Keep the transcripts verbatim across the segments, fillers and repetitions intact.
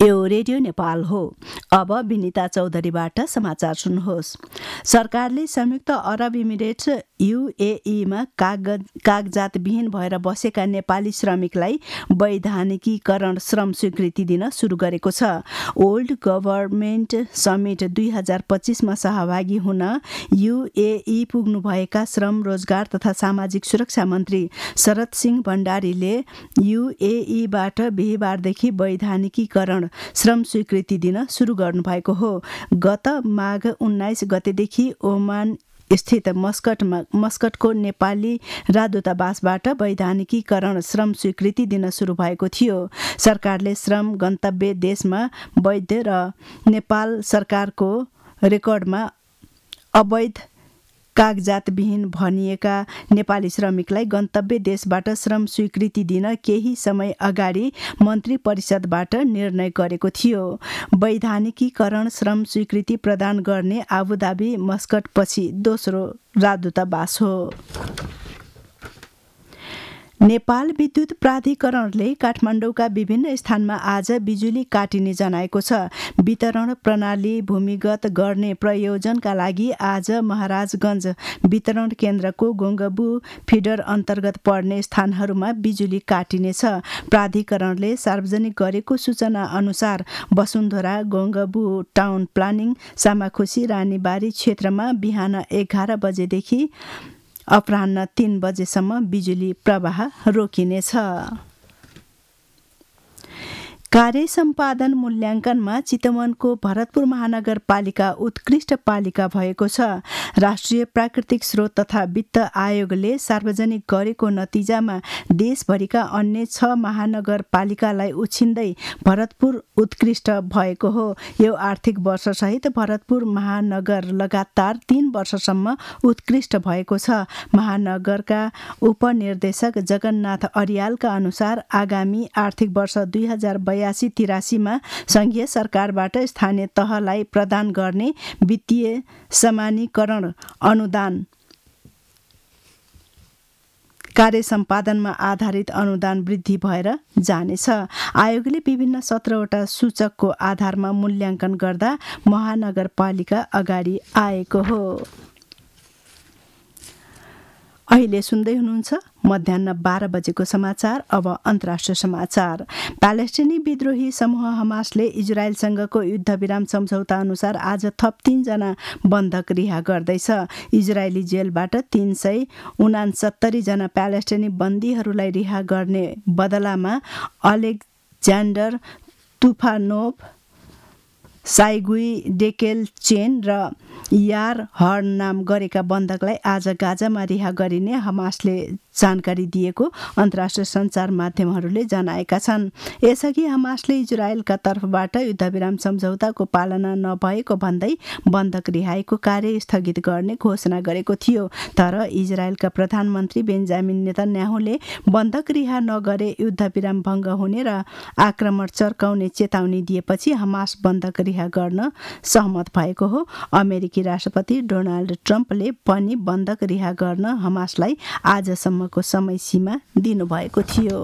यो रेडियो नेपाल हो। अब विनिता चौधरीबाट समाचार सुन्नुहोस्। सरकारले संयुक्त अरब इमिरेट्स युएईमा कागज कागजातविहीन भएर बसेका नेपाली श्रमिकलाई वैधानिकीकरण श्रम स्वीकृति दिन सुरु गरेको छ। ओल्ड गभर्मेन्ट समिट दुई हजार पच्चीसमा सहभागी हुन युएई पुग्नुभएका श्रम रोजगार तथा सामाजिक सुरक्षा मन्त्री शरद सिंह भण्डारीले युएईबाट बिहिबारदेखि वैधानिकीकरण श्रम स्वीकृति दिन सुरु गर्नुभएको हो। गत माघ उन्नाइस गतेदेखि ओमान स्थित मस्कटमा मस्कटको नेपाली राजदूतावासबाट वैधानिकीकरण श्रम स्वीकृति दिन सुरु भएको थियो। सरकारले श्रम गन्तव्य देशमा वैध र नेपाल सरकारको रेकर्डमा अवैध कागजातविहीन भनिएका नेपाली श्रमिकलाई गन्तव्य देशबाट श्रम स्वीकृति दिन केही समय अगाडि मन्त्री परिषदबाट निर्णय गरेको थियो। वैधानिकीकरण श्रम स्वीकृति प्रदान गर्ने आबुधाबी मस्कटपछि दोस्रो राजदूतावास हो। नेपाल विद्युत प्राधिकरणले काठमाडौँका विभिन्न स्थानमा आज बिजुली काटिने जनाएको छ। वितरण प्रणाली भूमिगत गर्ने प्रयोजनका लागि आज महाराजगञ्ज वितरण केन्द्रको गोङ्गबु फिडर अन्तर्गत पर्ने स्थानहरूमा बिजुली काटिनेछ। प्राधिकरणले सार्वजनिक गरेको सूचना अनुसार वसुन्धरा, गोङ्गबु टाउन प्लानिङ, सामाखुसी, रानीबारी क्षेत्रमा बिहान एघार बजेदेखि अपराह्न तीन बजेसम्म बिजुली प्रवाह रोकिनेछ। कार्य सम्पादन मूल्याङ्कनमा चितवनको भरतपुर महानगरपालिका उत्कृष्ट पालिका भएको छ। राष्ट्रिय प्राकृतिक स्रोत तथा वित्त आयोगले सार्वजनिक गरेको नतिजामा देशभरिका अन्य छ महानगरपालिकालाई उछिन्दै भरतपुर उत्कृष्ट भएको हो। यो आर्थिक वर्षसहित भरतपुर महानगर लगातार तीन वर्षसम्म उत्कृष्ट भएको छ। महानगरका उपनिर्देशक जगन्नाथ अरियालका अनुसार आगामी आर्थिक वर्ष दुई हजार बयासी तिरासीमा संघीय सरकारबाट स्थानीय तहलाई प्रदान गर्ने वित्तीय समानीकरण अनुदान कार्य सम्पादनमा आधारित अनुदान वृद्धि भएर जानेछ। आयोगले विभिन्न सत्रवटा सूचकको आधारमा मूल्याङ्कन गर्दा महानगरपालिका अगाडि आएको हो। अहिले सुन्दै हुनुहुन्छ मध्याह बाह्र बजेको समाचार। अब अन्तर्राष्ट्रिय समाचार। प्यालेस्टिनी विद्रोही समूह हमासले इजरायलसँगको युद्धविराम सम्झौता अनुसार आज थप तीनजना बन्धक रिहा गर्दैछ। इजरायली जेलबाट तीन सय उनासत्तरी जना प्यालेस्टिनी बन्दीहरूलाई रिहा गर्ने बदलामा अलेक्जेन्डर तुफानोभ, साइगुई डेकेल चेन र यार हर्न नाम गरेका बन्धकलाई आज गाजामा रिहा गरिने हमासले जानकारी दिएको अन्तर्राष्ट्रिय सञ्चार माध्यमहरूले जनाएका छन्। यसअघि हमासले इजरायलका तर्फबाट युद्धविराम सम्झौताको पालना नभएको भन्दै बन्धक रिहाईको कार्य स्थगित गर्ने घोषणा गरेको थियो। तर इजरायलका प्रधानमन्त्री बेन्जामिन नेतन्याहुले बन्धक रिहा नगरे युद्धविराम भङ्ग हुने र आक्रमण चर्काउने चेतावनी दिएपछि हमास बन्धक रिहा गर्न सहमत भएको हो। अमेरिकी राष्ट्रपति डोनाल्ड ट्रम्पले पनि बन्धक रिहा गर्न हमासलाई आजसम्मको समय सीमा दिनुभएको थियो।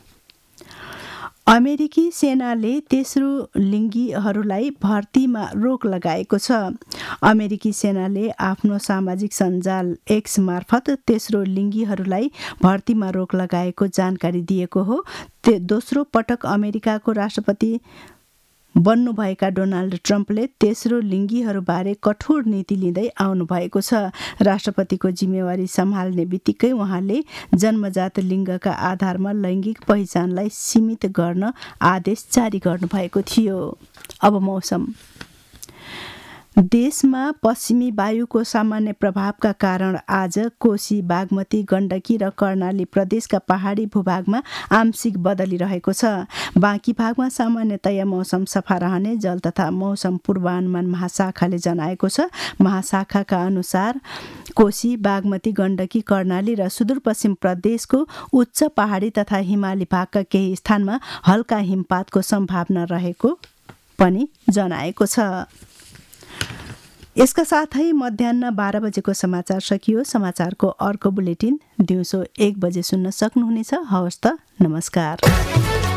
अमेरिकी सेनाले तेस्रो लिङ्गीहरूलाई भर्तीमा रोक लगाएको छ। अमेरिकी सेनाले आफ्नो सामाजिक सञ्जाल एक्स मार्फत तेस्रो लिङ्गीहरूलाई भर्तीमा रोक लगाएको जानकारी दिएको हो। दोस्रो पटक अमेरिकाको राष्ट्रपति बन्नुभएका डोनाल्ड ट्रम्पले तेस्रो लिङ्गीहरूबारे कठोर नीति लिँदै आउनुभएको छ। राष्ट्रपतिको जिम्मेवारी सम्हाल्ने बित्तिकै उहाँले जन्मजात लिङ्गका आधारमा लैङ्गिक पहिचानलाई सीमित गर्न आदेश जारी गर्नुभएको थियो। अब मौसम। देशमा पश्चिमी वायुको सामान्य प्रभावका कारण आज कोशी, बागमती, गण्डकी र कर्णाली प्रदेशका पहाडी भूभागमा आंशिक बदली रहेको छ। बाँकी भागमा सामान्यतया मौसम सफा रहने जल तथा मौसम पूर्वानुमान महाशाखाले जनाएको छ। महाशाखाका अनुसार कोशी, बागमती, गण्डकी, कर्णाली र सुदूरपश्चिम प्रदेशको उच्च पहाडी तथा हिमाली भागका केही स्थानमा हल्का हिमपातको सम्भावना रहेको पनि जनाएको छ। यसका साथै मध्याह बाह्र बजेको समाचार सकियो। समाचारको अर्को बुलेटिन दिउँसो एक बजे सुन्न सक्नुहुनेछ। हवस् त, नमस्कार।